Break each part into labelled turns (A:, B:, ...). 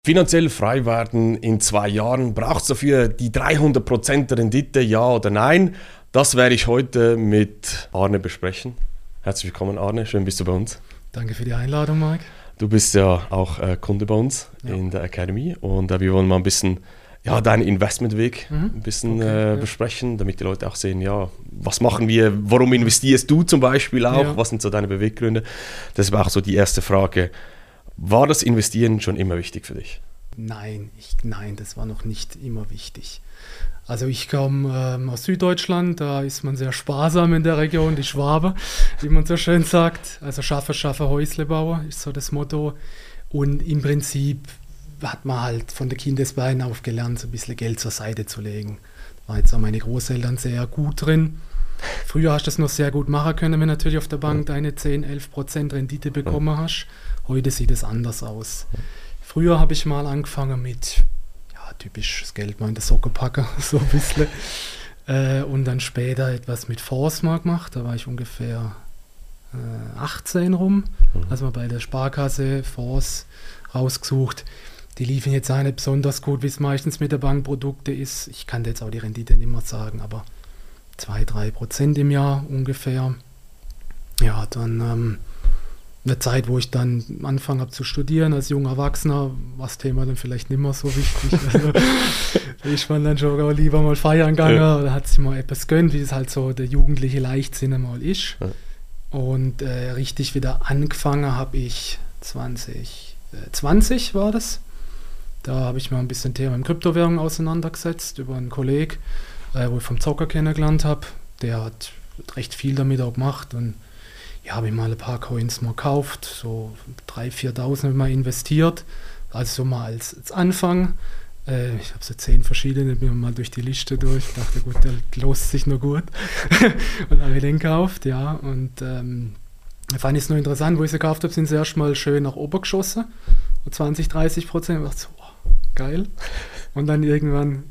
A: Finanziell frei werden in 2 Jahren, braucht es dafür die 300% Rendite, ja oder nein? Das werde ich heute mit Arne besprechen. Herzlich willkommen, Arne, schön bist du bei uns.
B: Danke für die Einladung, Mike.
A: Du bist ja auch Kunde bei uns in der Academy und wir wollen mal ein bisschen deinen Investmentweg besprechen, damit die Leute auch sehen, was machen wir, warum investierst du zum Beispiel auch, was sind so deine Beweggründe? Das war auch so die erste Frage. War das Investieren schon immer wichtig für dich?
B: Nein, das war noch nicht immer wichtig. Also ich komme aus Süddeutschland, da ist man sehr sparsam in der Region, die Schwabe, wie man so schön sagt. Also schaffe, Häusle bauen, ist so das Motto. Und im Prinzip hat man halt von der Kindesbeinen auf gelernt, so ein bisschen Geld zur Seite zu legen. Da waren jetzt auch meine Großeltern sehr gut drin. Früher hast du das noch sehr gut machen können, wenn du natürlich auf der Bank deine 10-11% Rendite bekommen hast. Heute sieht es anders aus. Früher habe ich mal angefangen mit, typisches Geld mal in der Socke packen, so ein bisschen. Und dann später etwas mit Fonds mal gemacht. Da war ich ungefähr 18 rum. Also mal bei der Sparkasse Fonds rausgesucht. Die liefen jetzt auch nicht besonders gut, wie es meistens mit der Bankprodukte ist. Ich kann jetzt auch die Rendite nicht mehr sagen, aber 2-3% im Jahr ungefähr. Ja, dann eine Zeit, wo ich dann angefangen habe zu studieren als junger Erwachsener, war das Thema dann vielleicht nicht mehr so wichtig. Also, ich war dann schon lieber mal feiern gegangen oder hat sich mal etwas gönnt, wie es halt so der jugendliche Leichtsinn mal ist. Ja. Und richtig wieder angefangen habe ich 2020 war das. Da habe ich mal ein bisschen Thema mit Kryptowährungen auseinandergesetzt über einen Kollegen, wo ich vom Zocker kennengelernt habe. Der hat recht viel damit auch gemacht und habe ich mal ein paar Coins mal gekauft, so 3.000, 4.000 mal investiert, also so mal als Anfang. Ich habe so 10 verschiedene, bin mal durch die Liste durch, dachte gut, der lost sich nur gut und habe ich den gekauft, und fand ich es nur interessant, wo ich sie gekauft habe, sind sie erstmal schön nach oben geschossen, 20-30%, ich dachte so, geil, und dann irgendwann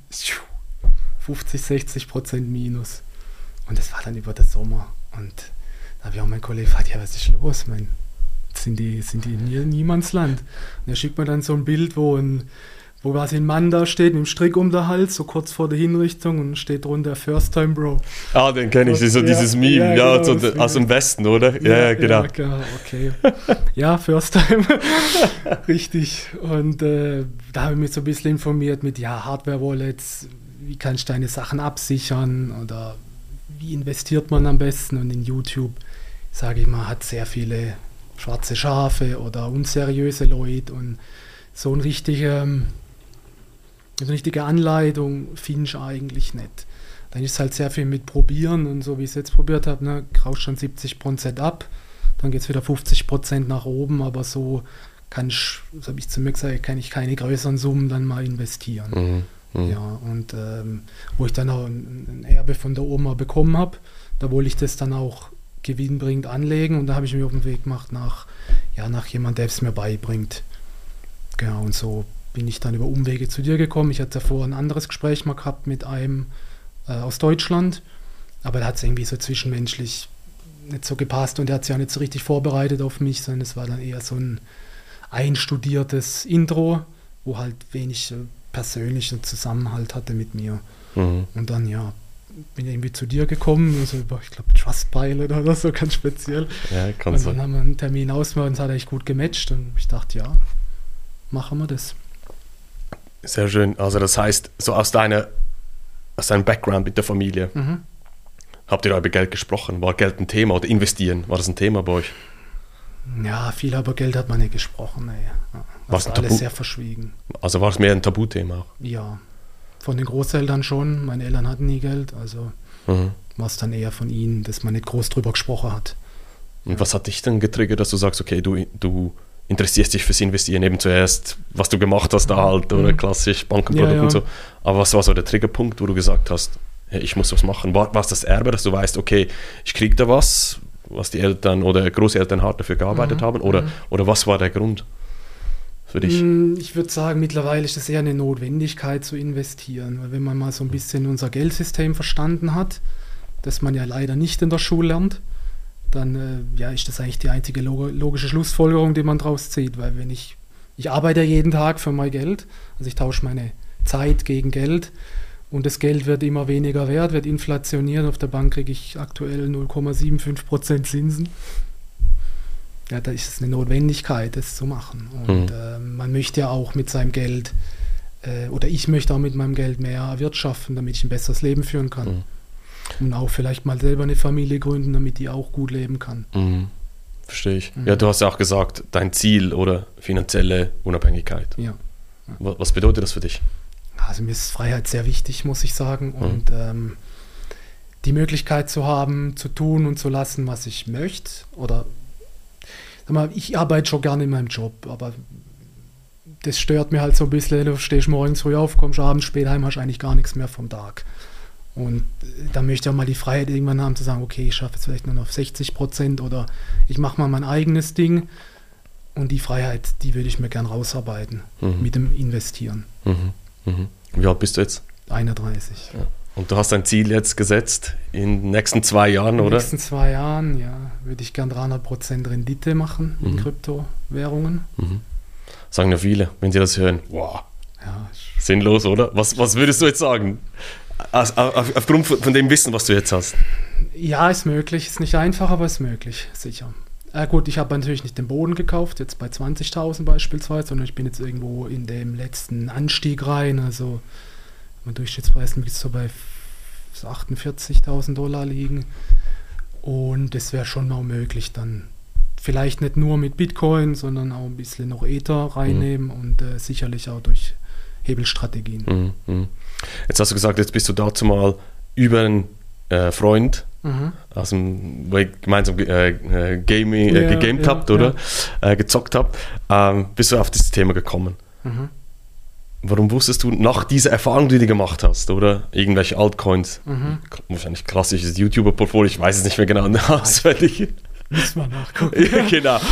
B: 50-60% Minus und das war dann über den Sommer und da habe ich auch meinen Kollegen gefragt, was ist los? Sind die in Niemandsland? Und er schickt mir dann so ein Bild, wo quasi ein Mann da steht, mit dem Strick um den Hals, so kurz vor der Hinrichtung und steht drunter First Time Bro.
A: Ah, den kenne ich, so dieses Meme, genau, so aus dem Westen, oder? Ja, genau. Ja,
B: okay. Ja, First Time, richtig. Und da habe ich mich so ein bisschen informiert mit, Hardware-Wallets, wie kannst du deine Sachen absichern oder wie investiert man am besten? Und in YouTube, sage ich mal, hat sehr viele schwarze Schafe oder unseriöse Leute und so eine richtige Anleitung finde ich eigentlich nicht. Dann ist es halt sehr viel mit Probieren und so wie ich es jetzt probiert habe, kraust schon 70% ab, dann geht es wieder 50% nach oben, aber so das habe ich zu mir gesagt, kann ich keine größeren Summen dann mal investieren. Ja, und wo ich dann auch ein Erbe von der Oma bekommen habe, da wollte ich das dann auch gewinnbringend anlegen und da habe ich mich auf den Weg gemacht nach jemandem, der es mir beibringt. Genau, und so bin ich dann über Umwege zu dir gekommen. Ich hatte davor ein anderes Gespräch mal gehabt mit einem aus Deutschland, aber da hat es irgendwie so zwischenmenschlich nicht so gepasst und der hat sich auch nicht so richtig vorbereitet auf mich, sondern es war dann eher so ein einstudiertes Intro, wo halt wenig persönlichen Zusammenhalt hatte mit mir. Und dann, bin ich irgendwie zu dir gekommen, also über, ich glaube, Trustpilot oder so, ganz speziell. Ja, kann und dann haben wir einen Termin ausgemacht und es hat echt gut gematcht und ich dachte, machen wir das.
A: Sehr schön. Also das heißt, so aus deinem Background mit der Familie, habt ihr da über Geld gesprochen? War Geld ein Thema oder investieren? War das ein Thema bei euch?
B: Ja, viel über Geld hat man nicht gesprochen. Das war alles sehr verschwiegen.
A: Also war es mehr ein Tabuthema auch?
B: Ja, von den Großeltern schon. Meine Eltern hatten nie Geld, also war es dann eher von ihnen, dass man nicht groß drüber gesprochen hat.
A: Und was hat dich dann getriggert, dass du sagst, okay, du interessierst dich fürs Investieren, eben zuerst, was du gemacht hast da halt, oder klassisch Bankenprodukte und so. Aber was war so der Triggerpunkt, wo du gesagt hast, hey, ich muss was machen? War es das Erbe, dass du weißt, okay, ich kriege da was die Eltern oder Großeltern hart dafür gearbeitet haben? Oder was war der Grund für dich?
B: Ich würde sagen, mittlerweile ist es eher eine Notwendigkeit zu investieren, weil wenn man mal so ein bisschen unser Geldsystem verstanden hat, das man ja leider nicht in der Schule lernt, dann ist das eigentlich die einzige logische Schlussfolgerung, die man daraus zieht, weil wenn ich ich arbeite ja jeden Tag für mein Geld. Also ich tausche meine Zeit gegen Geld und das Geld wird immer weniger wert, wird inflationiert. Auf der Bank kriege ich aktuell 0,75% Zinsen. Ja, da ist es eine Notwendigkeit, das zu machen. Und man möchte ja auch mit seinem Geld, oder ich möchte auch mit meinem Geld mehr erwirtschaften, damit ich ein besseres Leben führen kann. Und auch vielleicht mal selber eine Familie gründen, damit die auch gut leben kann.
A: Verstehe ich. Ja, du hast ja auch gesagt, dein Ziel oder finanzielle Unabhängigkeit.
B: Ja.
A: Was bedeutet das für dich?
B: Also mir ist Freiheit sehr wichtig, muss ich sagen. Und die Möglichkeit zu haben, zu tun und zu lassen, was ich möchte. Oder sag mal, ich arbeite schon gerne in meinem Job, aber das stört mir halt so ein bisschen. Du stehst morgens früh auf, kommst abends spät heim, hast eigentlich gar nichts mehr vom Tag. Und da möchte ich auch mal die Freiheit irgendwann haben, zu sagen, okay, ich schaffe jetzt vielleicht nur noch 60% oder ich mache mal mein eigenes Ding. Und die Freiheit, die würde ich mir gern rausarbeiten mit dem Investieren.
A: Wie alt bist du jetzt?
B: 31.
A: Ja. Und du hast ein Ziel jetzt gesetzt in den nächsten 2 Jahren, oder?
B: In den nächsten 2 Jahren, ja, würde ich gern 300% Rendite machen in Kryptowährungen.
A: Sagen ja viele, wenn sie das hören, wow,
B: ja,
A: sinnlos, oder? Was würdest du jetzt sagen? Aufgrund von dem Wissen, was du jetzt hast.
B: Ja, ist möglich. Ist nicht einfach, aber ist möglich, sicher. Gut, ich habe natürlich nicht den Boden gekauft, jetzt bei 20.000 beispielsweise, sondern ich bin jetzt irgendwo in dem letzten Anstieg rein. Also mein Durchschnittspreis müsste so bei 48.000 Dollar liegen. Und es wäre schon mal möglich, dann vielleicht nicht nur mit Bitcoin, sondern auch ein bisschen noch Ether reinnehmen und sicherlich auch durch Hebelstrategien.
A: Jetzt hast du gesagt, jetzt bist du dazu mal über einen Freund aus dem, wo ich gemeinsam gegamed habt, oder? Gezockt habt, bist du auf das Thema gekommen. Warum wusstest du nach dieser Erfahrung, die du gemacht hast, oder? Irgendwelche Altcoins, wahrscheinlich klassisches YouTuber-Portfolio, ich weiß es nicht mehr genau auswendig.
B: Müssen wir nachgucken.
A: Genau.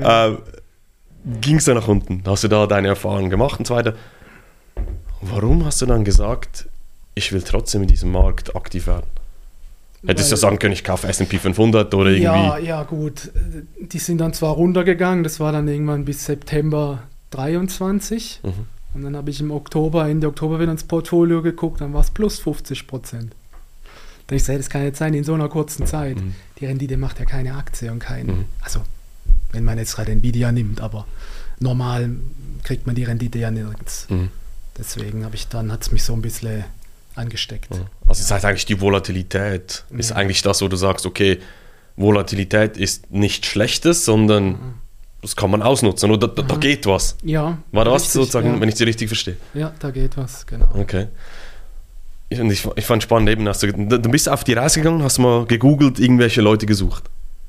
A: Ging es da nach unten? Hast du da deine Erfahrungen gemacht und so weiter? Warum hast du dann gesagt, ich will trotzdem in diesem Markt aktiv werden? Hättest du ja sagen können, ich kaufe S&P 500 oder irgendwie...
B: Ja, gut. Die sind dann zwar runtergegangen, das war dann irgendwann bis September 23. Und dann habe ich Ende Oktober wieder ins Portfolio geguckt, dann war es plus 50%. Da ich sage, das kann jetzt sein in so einer kurzen Zeit. Die Rendite macht ja keine Aktie und also wenn man jetzt gerade Nvidia nimmt, aber normal kriegt man die Rendite ja nirgends. Deswegen hat es mich so ein bisschen angesteckt.
A: Also das heißt eigentlich, die Volatilität ist eigentlich das, wo du sagst, okay, Volatilität ist nicht Schlechtes, sondern das kann man ausnutzen, oder? Da geht was.
B: Ja.
A: War das sozusagen, wenn ich sie richtig verstehe?
B: Ja, da geht was, genau.
A: Okay. Und ich fand spannend eben, du bist auf die Reise gegangen, hast mal gegoogelt, irgendwelche Leute gesucht.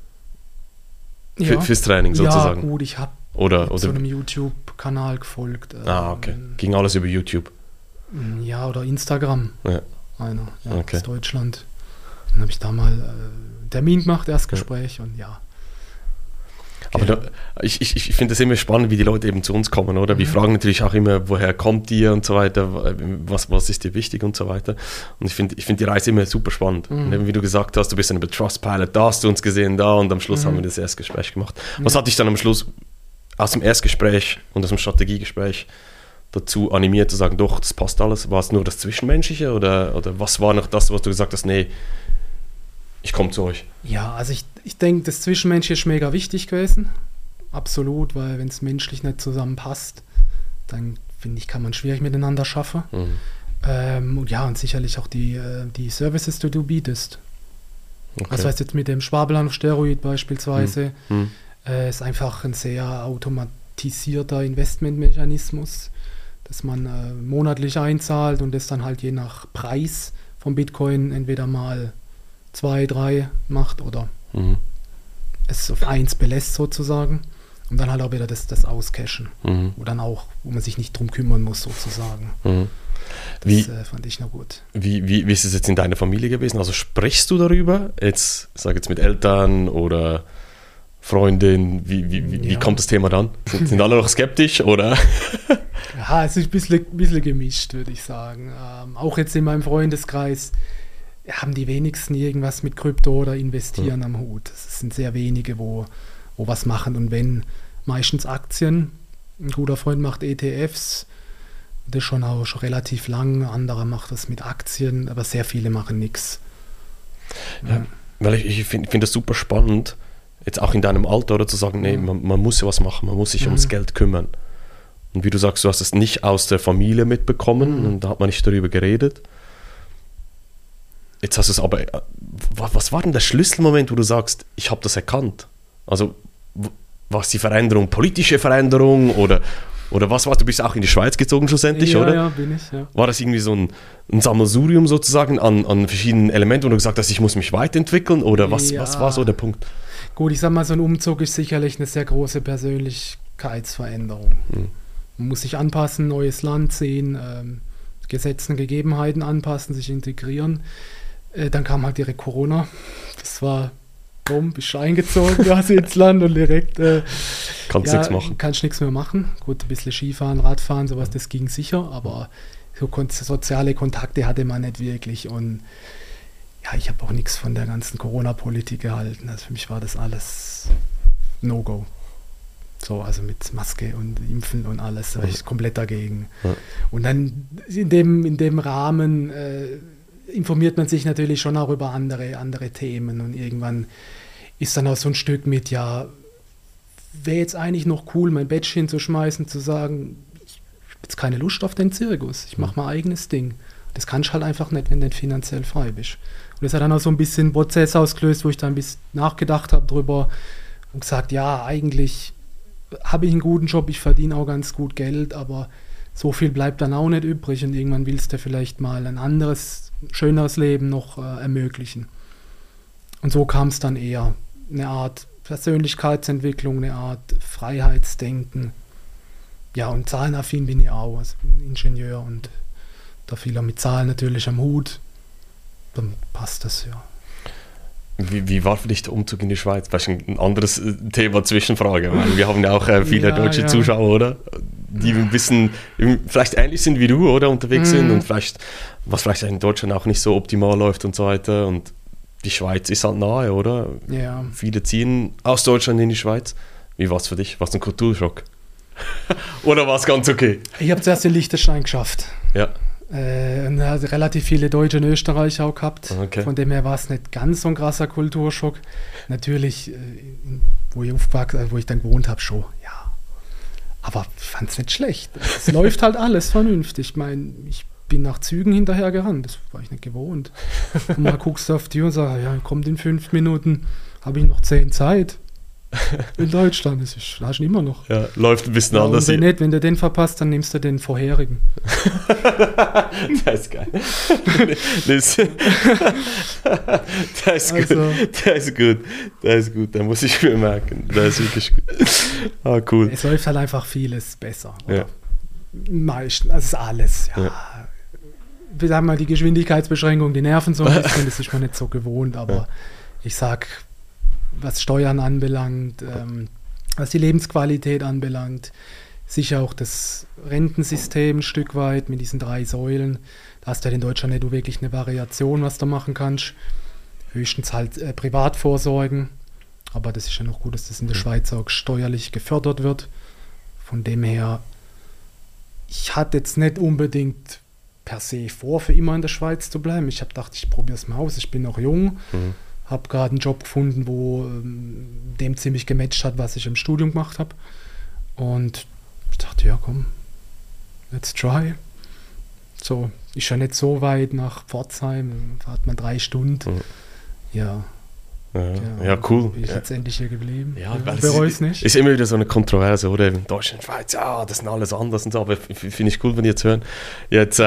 A: Fürs Training sozusagen.
B: Ja, gut, ich habe
A: oder
B: so einem YouTube-Kanal gefolgt.
A: Okay. Ging alles über YouTube?
B: Ja, oder Instagram.
A: Ja.
B: Einer, aus Deutschland. Dann habe ich da mal Termin gemacht, Erstgespräch und ja.
A: Aber ich finde es immer spannend, wie die Leute eben zu uns kommen, oder? Wir fragen natürlich auch immer, woher kommt ihr und so weiter, was ist dir wichtig und so weiter. Und ich finde die Reise immer super spannend. Und eben, wie du gesagt hast, du bist dann über Trustpilot, da hast du uns gesehen, da und am Schluss haben wir das Erstgespräch gemacht. Was hat dich dann am Schluss aus dem Erstgespräch und aus dem Strategiegespräch dazu animiert zu sagen, doch, das passt alles? War es nur das Zwischenmenschliche oder was war noch das, was du gesagt hast, nee, ich komme zu euch?
B: Ja, also ich denke, das Zwischenmenschliche ist mega wichtig gewesen. Absolut, weil wenn es menschlich nicht zusammenpasst, dann finde ich, kann man schwierig miteinander schaffen. Und sicherlich auch die Services, die du bietest. Okay. Also heißt jetzt mit dem Sparplan auf Steroid beispielsweise, ist einfach ein sehr automatisierter Investmentmechanismus, dass man monatlich einzahlt und das dann halt je nach Preis vom Bitcoin entweder mal 2, 3 macht oder es auf 1 belässt sozusagen und dann halt auch wieder das auscashen, wo man sich nicht drum kümmern muss sozusagen. Das fand ich noch gut.
A: Wie ist es jetzt in deiner Familie gewesen? Also sprichst du darüber? Jetzt, sag jetzt mit Eltern oder Freundin, wie kommt das Thema dann? Sind alle noch skeptisch oder?
B: Ja, es ist ein bisschen gemischt, würde ich sagen. Auch jetzt in meinem Freundeskreis haben die wenigsten irgendwas mit Krypto oder Investieren am Hut. Es sind sehr wenige, wo was machen und wenn, meistens Aktien. Ein guter Freund macht ETFs, das schon auch schon relativ lang. Ein anderer macht das mit Aktien, aber sehr viele machen nichts.
A: Ja, weil ich find das super spannend, jetzt auch in deinem Alter, oder zu sagen, nee, man muss ja was machen, man muss sich ums Geld kümmern. Und wie du sagst, du hast es nicht aus der Familie mitbekommen und da hat man nicht darüber geredet. Jetzt hast du es aber, was war denn der Schlüsselmoment, wo du sagst, ich habe das erkannt? Also war es die Veränderung, politische Veränderung oder was war? Du bist auch in die Schweiz gezogen schlussendlich,
B: ja,
A: oder?
B: Ja, bin ich, ja.
A: War das irgendwie so ein Sammelsurium sozusagen an verschiedenen Elementen, wo du gesagt hast, ich muss mich weiterentwickeln oder was war so der Punkt?
B: Gut, ich sag mal, so ein Umzug ist sicherlich eine sehr große Persönlichkeitsveränderung. Man muss sich anpassen, neues Land sehen, Gesetzen, Gegebenheiten anpassen, sich integrieren. Dann kam halt direkt Corona. Das war, bist du eingezogen, quasi ins Land und direkt
A: kannst nichts machen.
B: Kannst nichts mehr machen. Gut, ein bisschen Skifahren, Radfahren, sowas, das ging sicher, aber so soziale Kontakte hatte man nicht wirklich. Und ja, ich habe auch nichts von der ganzen Corona-Politik gehalten. Also für mich war das alles No-Go. So, also mit Maske und Impfen und alles, da war ich komplett dagegen. Ja. Und dann in dem Rahmen informiert man sich natürlich schon auch über andere Themen und irgendwann ist dann auch so ein Stück mit, ja, wäre jetzt eigentlich noch cool, mein Badge hinzuschmeißen, zu sagen, ich habe jetzt keine Lust auf den Zirkus, ich mache mein eigenes Ding. Das kannst du halt einfach nicht, wenn du nicht finanziell frei bist. Und das hat dann auch so ein bisschen einen Prozess ausgelöst, wo ich dann ein bisschen nachgedacht habe drüber und gesagt, ja, eigentlich habe ich einen guten Job, ich verdiene auch ganz gut Geld, aber so viel bleibt dann auch nicht übrig und irgendwann willst du vielleicht mal ein anderes, schöneres Leben noch ermöglichen. Und so kam es dann eher. Eine Art Persönlichkeitsentwicklung, eine Art Freiheitsdenken. Ja, und zahlenaffin bin ich auch, also bin Ingenieur und da viel auch mit Zahlen natürlich am Hut. Dann passt das, ja.
A: Wie war für dich der Umzug in die Schweiz? Vielleicht ein anderes Thema, Zwischenfrage, weil wir haben ja auch viele deutsche Zuschauer, oder? Die ein bisschen vielleicht ähnlich sind wie du, oder? Unterwegs sind und was vielleicht in Deutschland auch nicht so optimal läuft und so weiter. Und die Schweiz ist halt nahe, oder?
B: Ja.
A: Viele ziehen aus Deutschland in die Schweiz. Wie war es für dich? War es ein Kulturschock? Oder war es ganz okay?
B: Ich habe zuerst in Liechtenstein geschafft.
A: Ja.
B: Und hatte relativ viele Deutsche in Österreich auch gehabt.
A: Okay.
B: Von dem her war es nicht ganz so ein krasser Kulturschock. Natürlich, wo ich dann gewohnt habe, schon, ja. Aber ich fand es nicht schlecht. Es läuft halt alles vernünftig. Ich meine, ich bin nach Zügen hinterher gerannt. Das war ich nicht gewohnt. Und mal guckst du auf die und sagst, ja, kommt in 5 Minuten, habe ich noch 10 Zeit. In Deutschland, das hast du immer noch.
A: Ja, läuft ein bisschen anders.
B: Und wenn du den verpasst, dann nimmst du den vorherigen.
A: Das ist geil. Das ist gut. Da muss ich mir merken. Das ist wirklich gut. Cool.
B: Es läuft halt einfach vieles besser. Ja. Meistens, also ist alles, ja. Wir sagen mal, die Geschwindigkeitsbeschränkung, die nerven so ein bisschen, das ist man nicht so gewohnt, aber ich sag, was Steuern anbelangt, was die Lebensqualität anbelangt, sicher auch das Rentensystem ein Stück weit mit diesen 3 Säulen. Da hast du ja in Deutschland nicht wirklich eine Variation, was du machen kannst. Höchstens halt Privatvorsorgen. Aber das ist ja noch gut, dass das in der Schweiz auch steuerlich gefördert wird. Von dem her, ich hatte jetzt nicht unbedingt per se vor, für immer in der Schweiz zu bleiben. Ich habe gedacht, ich probiere es mal aus. Ich bin noch jung. Habe gerade einen Job gefunden, wo dem ziemlich gematcht hat, was ich im Studium gemacht habe. Und ich dachte, ja komm, let's try. So, ist ja nicht so weit nach Pforzheim, da hat man 3 Stunden. Ja,
A: cool.
B: Bin ich jetzt endlich hier geblieben.
A: Ja,
B: bereue es nicht.
A: Ist immer wieder so eine Kontroverse, oder? In Deutschland, Schweiz, ja, das sind alles anders und so, aber finde ich cool, wenn die jetzt hören. Jetzt,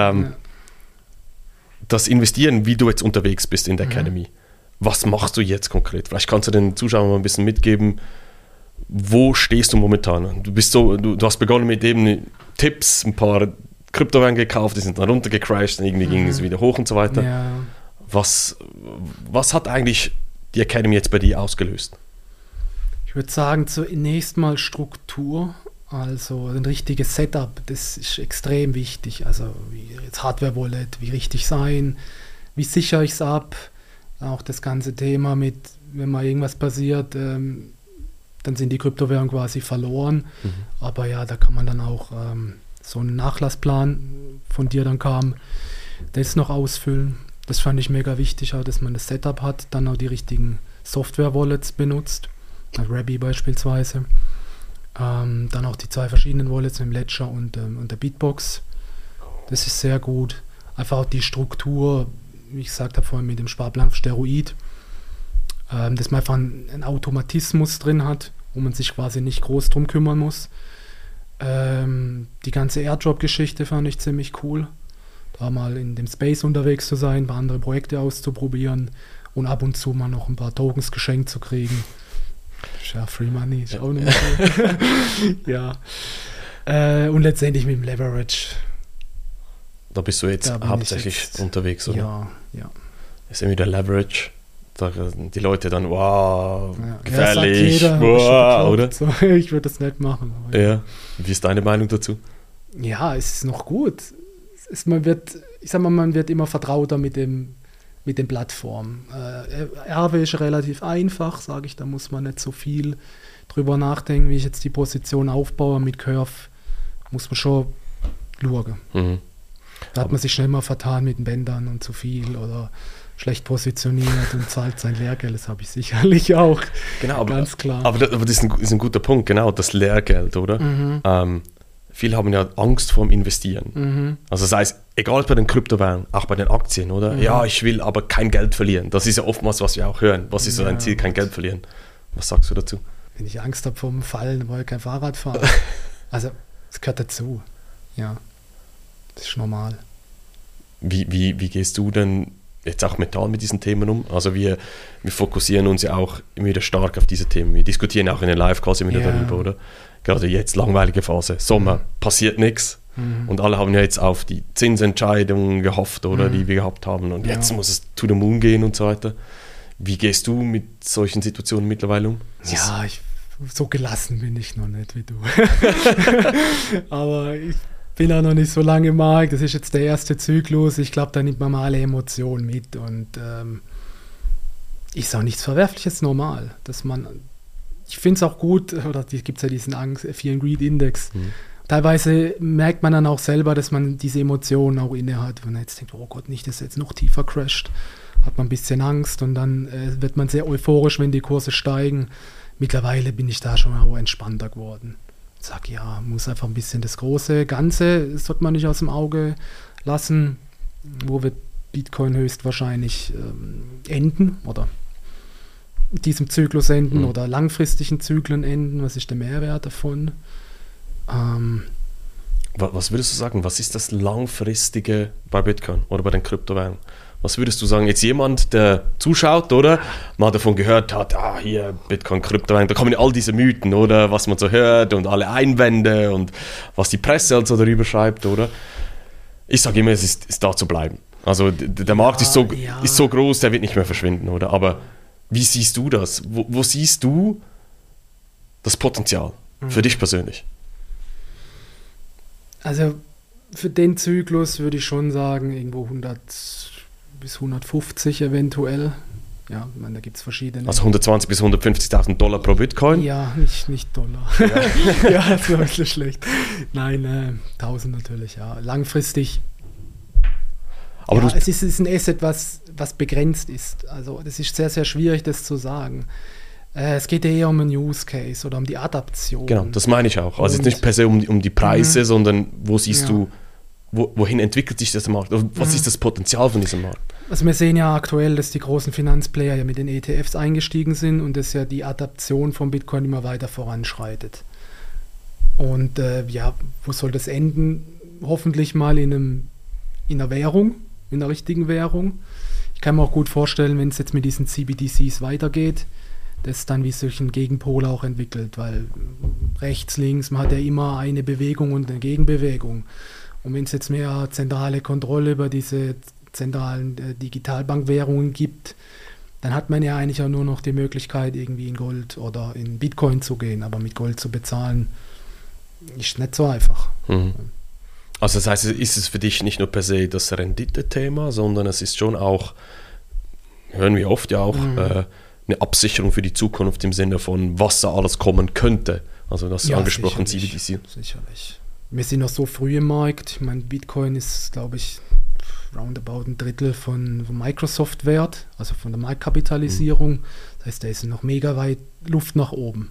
A: das Investieren, wie du jetzt unterwegs bist in der Academy. Was machst du jetzt konkret? Vielleicht kannst du den Zuschauern mal ein bisschen mitgeben, wo stehst du momentan? Du hast begonnen mit eben Tipps, ein paar Kryptowährungen gekauft, die sind dann runtergecrashed, dann irgendwie ging es wieder hoch und so weiter.
B: Ja.
A: Was hat eigentlich die Academy jetzt bei dir ausgelöst?
B: Ich würde sagen, zunächst mal Struktur, also ein richtiges Setup, das ist extrem wichtig. Also wie jetzt Hardware-Wallet, wie richtig sein, wie sichere ich es ab. Auch das ganze Thema mit, wenn mal irgendwas passiert, dann sind die Kryptowährungen quasi verloren. Aber ja, da kann man dann auch so einen Nachlassplan von dir dann kam, das noch ausfüllen. Das fand ich mega wichtig, auch, dass man das Setup hat, dann auch die richtigen Software-Wallets benutzt, also Rabby beispielsweise. Dann auch die 2 verschiedenen Wallets mit dem Ledger und der Bitbox. Das ist sehr gut. Einfach auch die Struktur, wie ich gesagt habe vorhin mit dem Sparplan auf Steroid, dass man einfach einen Automatismus drin hat, wo man sich quasi nicht groß drum kümmern muss. Die ganze Airdrop-Geschichte fand ich ziemlich cool. Da mal in dem Space unterwegs zu sein, ein paar andere Projekte auszuprobieren und ab und zu mal noch ein paar Tokens geschenkt zu kriegen. Ja, Free Money ist auch nicht so. Ja. Und letztendlich mit dem Leverage.
A: Da bist du jetzt hauptsächlich unterwegs, oder?
B: Ja.
A: Das ist irgendwie der Leverage. Da die Leute dann, wow,
B: Ja,
A: gefährlich,
B: jeder,
A: wow, oder?
B: So, ich würde das nicht machen.
A: Ja. Wie ist deine Meinung dazu?
B: Ja, es ist noch gut. Man wird immer vertrauter mit den Plattformen. Aave ist relativ einfach, sage ich, da muss man nicht so viel drüber nachdenken, wie ich jetzt die Position aufbaue. Mit Curve muss man schon schauen. Da hat man sich schnell mal vertan mit den Bändern und zu viel oder schlecht positioniert und zahlt sein Lehrgeld. Das habe ich sicherlich auch.
A: Genau,
B: ganz klar.
A: Aber das ist ein guter Punkt, genau, das Lehrgeld, oder? Viele haben ja Angst vorm Investieren. Also das heißt, egal bei den Kryptowährungen, auch bei den Aktien, oder? Ja, ich will aber kein Geld verlieren. Das ist ja oftmals, was wir auch hören. Was ist so ein Ziel? Kein Geld verlieren. Was sagst du dazu?
B: Wenn ich Angst habe vom Fallen, dann wollte ich kein Fahrrad fahren. Also, das gehört dazu. Ja, das ist normal.
A: Wie gehst du denn jetzt auch mental mit diesen Themen um? Also wir fokussieren uns ja auch immer wieder stark auf diese Themen. Wir diskutieren auch in den Live-Calls immer wieder darüber, oder? Gerade jetzt langweilige Phase, Sommer, passiert nichts. Und alle haben ja jetzt auf die Zinsentscheidungen gehofft, oder, die wir gehabt haben. Und jetzt muss es to the moon gehen und so weiter. Wie gehst du mit solchen Situationen mittlerweile um?
B: Ja, so gelassen bin ich noch nicht wie du. Aber ich bin auch noch nicht so lange im Markt. Das ist jetzt der erste Zyklus. Ich glaube, da nimmt man mal alle Emotionen mit. Und ist auch nichts Verwerfliches, normal. Ich finde es auch gut, oder gibt es ja diesen Fear and Greed Index. Teilweise merkt man dann auch selber, dass man diese Emotionen auch inne hat. Wenn man jetzt denkt, oh Gott, nicht, dass es jetzt noch tiefer crasht, hat man ein bisschen Angst und dann wird man sehr euphorisch, wenn die Kurse steigen. Mittlerweile bin ich da schon auch entspannter geworden. Ich sage, ja, muss einfach ein bisschen das große Ganze, das sollte man nicht aus dem Auge lassen. Wo wird Bitcoin höchstwahrscheinlich enden oder in diesem Zyklus enden oder langfristigen Zyklen enden? Was ist der Mehrwert davon?
A: Was würdest du sagen, was ist das Langfristige bei Bitcoin oder bei den Kryptowährungen? Was würdest du sagen, jetzt jemand, der zuschaut, oder, mal davon gehört hat, hier Bitcoin, Kryptowährungen, da kommen ja all diese Mythen, oder, was man so hört und alle Einwände und was die Presse also darüber schreibt, oder? Ich sage immer, es ist da zu bleiben. Also der Markt ist so groß, der wird nicht mehr verschwinden, oder? Aber wie siehst du das? Wo siehst du das Potenzial für dich persönlich?
B: Also für den Zyklus würde ich schon sagen, irgendwo 100 bis 150 eventuell. Ja, ich meine, da gibt es verschiedene.
A: Also 120 bis 150.000 Dollar pro Bitcoin?
B: Ja, nicht Dollar. Ja, das war ein bisschen schlecht. Nein, 1000 natürlich, ja. Langfristig. Aber ja, es ist ein Asset, was begrenzt ist. Also das ist sehr, sehr schwierig, das zu sagen. Es geht eher um einen Use Case oder um die Adaption.
A: Genau, das meine ich auch. Also jetzt nicht per se um die Preise, sondern wo siehst du, wohin entwickelt sich das Markt? Was ist das Potenzial von diesem Markt?
B: Also wir sehen ja aktuell, dass die großen Finanzplayer ja mit den ETFs eingestiegen sind und dass ja die Adaption von Bitcoin immer weiter voranschreitet. Und wo soll das enden? Hoffentlich mal in einer Währung, in einer richtigen Währung. Ich kann mir auch gut vorstellen, wenn es jetzt mit diesen CBDCs weitergeht, das dann wie sich ein Gegenpol auch entwickelt, weil rechts, links, man hat ja immer eine Bewegung und eine Gegenbewegung. Und wenn es jetzt mehr zentrale Kontrolle über diese zentralen Digitalbankwährungen gibt, dann hat man ja eigentlich auch nur noch die Möglichkeit, irgendwie in Gold oder in Bitcoin zu gehen, aber mit Gold zu bezahlen, ist nicht so einfach.
A: Also das heißt, ist es für dich nicht nur per se das Rendite-Thema, sondern es ist schon auch, hören wir oft ja auch, eine Absicherung für die Zukunft im Sinne von, was da alles kommen könnte. Also das angesprochen, CBDC.
B: Sicherlich. Wir sind noch so früh im Markt. Ich meine, Bitcoin ist, glaube ich, roundabout ein Drittel von Microsoft wert, also von der Marktkapitalisierung. Das heißt, da ist noch mega weit Luft nach oben.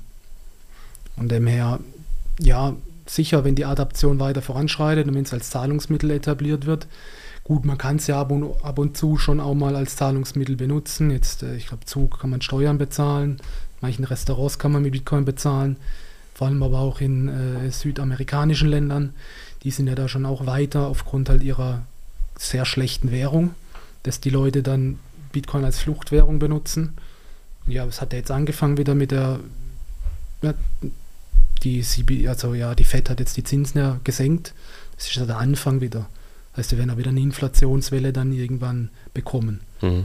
B: Und daher, ja, sicher, wenn die Adaption weiter voranschreitet und wenn es als Zahlungsmittel etabliert wird. Gut, man kann es ja ab und zu schon auch mal als Zahlungsmittel benutzen. Jetzt, ich glaube, Zug kann man Steuern bezahlen, manchen Restaurants kann man mit Bitcoin bezahlen, vor allem aber auch in südamerikanischen Ländern. Die sind ja da schon auch weiter aufgrund halt ihrer sehr schlechten Währung, dass die Leute dann Bitcoin als Fluchtwährung benutzen. Ja, es hat ja jetzt angefangen wieder mit der, ja, die Fed hat jetzt die Zinsen ja gesenkt. Das ist ja der Anfang wieder. Das heißt, wir werden auch wieder eine Inflationswelle dann irgendwann bekommen. Mhm.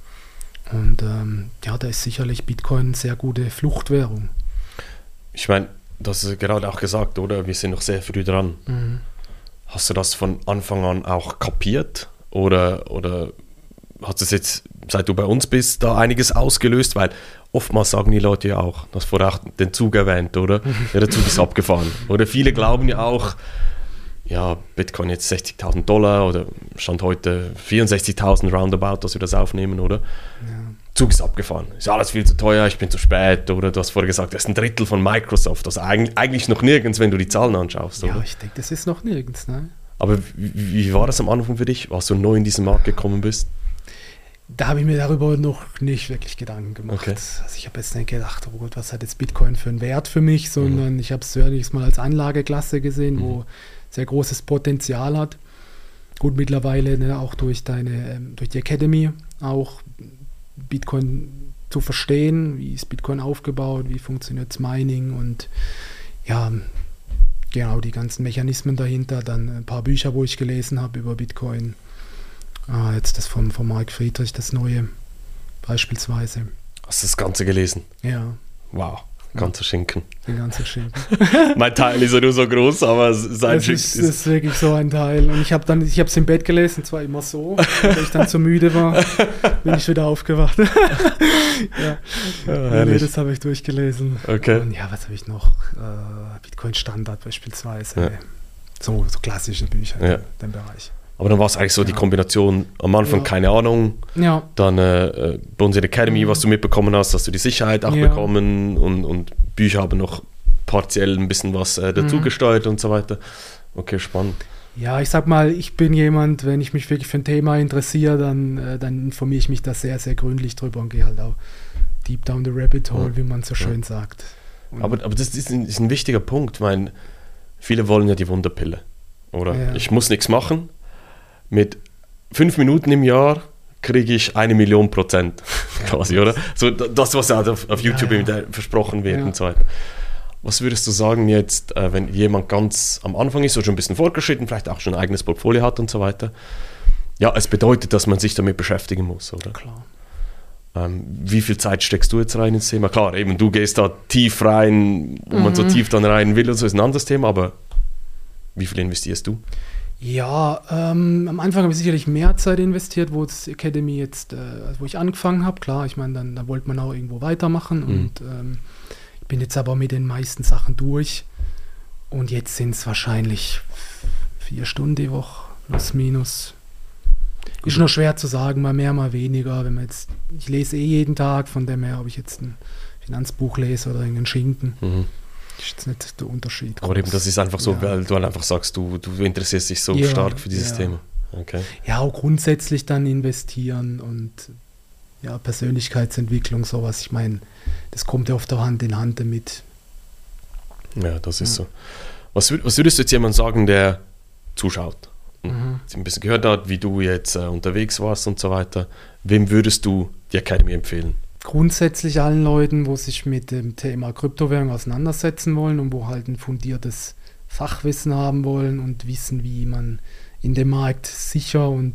B: Und ja, da ist sicherlich Bitcoin eine sehr gute Fluchtwährung.
A: Ich meine, das ist gerade auch gesagt, oder? Wir sind noch sehr früh dran. Mhm. Hast du das von Anfang an auch kapiert? Oder hat es jetzt, seit du bei uns bist, da einiges ausgelöst? Weil oftmals sagen die Leute ja auch, das vorher auch den Zug erwähnt, oder? Ja, der Zug ist abgefahren. Oder viele glauben ja auch, ja, Bitcoin jetzt $60.000 oder Stand heute 64.000 roundabout, dass wir das aufnehmen, oder? Ja. Zug ist abgefahren. Ist alles viel zu teuer, ich bin zu spät, oder? Du hast vorher gesagt, das ist ein Drittel von Microsoft. Also eigentlich noch nirgends, wenn du die Zahlen anschaust, oder?
B: Ja, ich denke, das ist noch nirgends, ne?
A: Aber wie war das am Anfang für dich, als du neu in diesen Markt gekommen bist?
B: Da habe ich mir darüber noch nicht wirklich Gedanken gemacht. Okay. Also ich habe jetzt nicht gedacht, oh Gott, was hat jetzt Bitcoin für einen Wert für mich, sondern ich habe es zunächst mal als Anlageklasse gesehen, wo sehr großes Potenzial hat. Gut, mittlerweile, ne, auch durch die Academy auch Bitcoin zu verstehen, wie ist Bitcoin aufgebaut, wie funktioniert das Mining und ja, genau die ganzen Mechanismen dahinter. Dann ein paar Bücher, wo ich gelesen habe über Bitcoin. Jetzt das von Mark Friedrich, das neue beispielsweise.
A: Hast du das Ganze gelesen?
B: Ja.
A: Wow, ganzer Schinken.
B: Den ganzen Schinken.
A: Mein Teil ist ja nur so groß, aber sein Schinken
B: ist wirklich so ein Teil. Und ich habe es im Bett gelesen, zwar immer so, weil ich dann zu müde war, bin ich wieder aufgewacht. Nee, das habe ich durchgelesen.
A: Okay.
B: Und ja, was habe ich noch? Bitcoin Standard beispielsweise. Ja. So klassische Bücher in dem Bereich.
A: Aber dann war es eigentlich so die Kombination, am Anfang keine Ahnung, dann bei uns in der Academy, was du mitbekommen hast du die Sicherheit auch bekommen und Bücher haben noch partiell ein bisschen was dazugesteuert und so weiter. Okay, spannend.
B: Ja, ich sag mal, ich bin jemand, wenn ich mich wirklich für ein Thema interessiere, dann informiere ich mich da sehr, sehr gründlich drüber und gehe halt auch deep down the rabbit hole, wie man so schön sagt.
A: Aber das ist ein wichtiger Punkt, weil viele wollen ja die Wunderpille, oder? Ja. Ich muss nichts machen. Mit 5 Minuten im Jahr kriege ich 1.000.000% quasi, oder? So das, was halt auf YouTube versprochen wird und so weiter. Was würdest du sagen jetzt, wenn jemand ganz am Anfang ist oder schon ein bisschen fortgeschritten, vielleicht auch schon ein eigenes Portfolio hat und so weiter? Ja, es bedeutet, dass man sich damit beschäftigen muss, oder?
B: Klar.
A: Wie viel Zeit steckst du jetzt rein ins Thema? Klar, eben du gehst da tief rein, wo man so tief dann rein will und so, ist ein anderes Thema, aber wie viel investierst du?
B: Ja, am Anfang habe ich sicherlich mehr Zeit investiert, wo das Academy jetzt, wo ich angefangen habe. Klar, ich meine, dann wollte man auch irgendwo weitermachen und ich bin jetzt aber mit den meisten Sachen durch und jetzt sind es wahrscheinlich 4 Stunden die Woche, plus minus. Gut. Ist noch schwer zu sagen, mal mehr, mal weniger. Ich lese jeden Tag, von dem her, ob ich jetzt ein Finanzbuch lese oder einen Schinken. Ist jetzt nicht der Unterschied.
A: Aber eben, das ist einfach so, weil du halt einfach sagst, du interessierst dich so stark für dieses Thema. Okay.
B: Ja, auch grundsätzlich dann investieren und Persönlichkeitsentwicklung, sowas. Ich meine, das kommt ja oft auch Hand in Hand damit.
A: Ja, das ist so. Was würdest du jetzt jemandem sagen, der zuschaut und ein bisschen gehört hat, wie du jetzt unterwegs warst und so weiter? Wem würdest du die Academy empfehlen?
B: Grundsätzlich allen Leuten, wo sich mit dem Thema Kryptowährung auseinandersetzen wollen und wo halt ein fundiertes Fachwissen haben wollen und wissen, wie man in dem Markt sicher und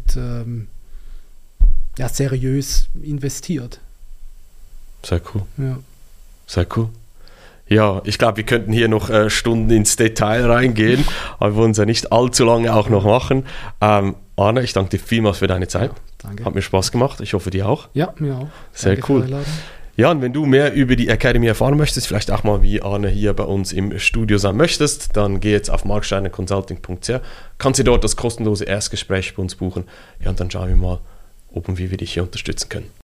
B: seriös investiert.
A: Sehr cool.
B: Ja.
A: Sehr cool. Ja, ich glaube, wir könnten hier noch Stunden ins Detail reingehen, aber wir wollen es ja nicht allzu lange auch noch machen. Arne, ich danke dir vielmals für deine Zeit.
B: Ja, danke.
A: Hat mir Spaß gemacht. Ich hoffe, dir auch.
B: Ja, mir auch.
A: Sehr
B: danke
A: cool. Ja, und wenn du mehr über die Academy erfahren möchtest, vielleicht auch mal wie Arne hier bei uns im Studio sein möchtest, dann geh jetzt auf marksteinerconsulting.ch, kannst du dort das kostenlose Erstgespräch bei uns buchen. Ja, und dann schauen wir mal, ob und wie wir dich hier unterstützen können.